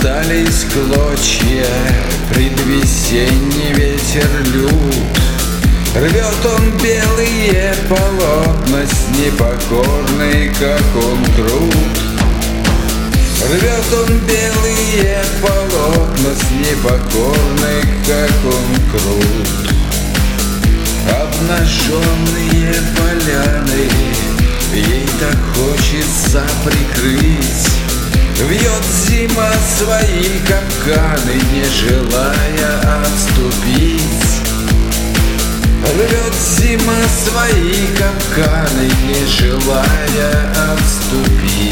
остались клочья, предвесенний ветер лют. Рвет он белые полотна с непокорной, как он крут. Рвет он белые полотна с непокорной, как он крут. Обнаженные поляны ей так хочется прикрыть. Вьет зима свои капканы, не желая отступить. Рвет зима свои капканы, не желая отступить.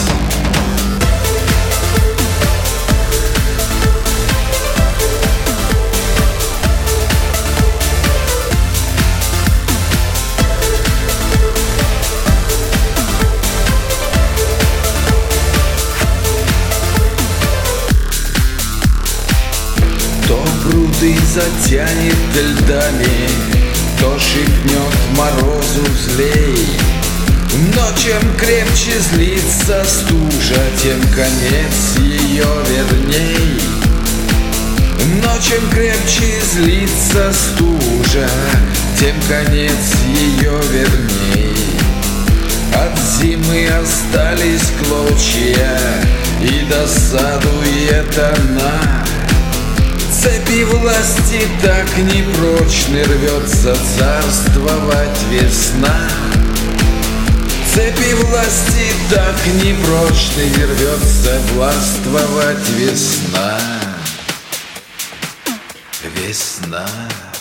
То пруды затянет льдами, то шепнет морозу злей. Но чем крепче злится стужа, тем конец ее верней. Но чем крепче злится стужа, тем конец ее верней. От зимы остались клочья, и досадует она. Цепи власти так непрочны, рвется царствовать весна. Цепи власти так непрочны, рвется властвовать весна. Весна.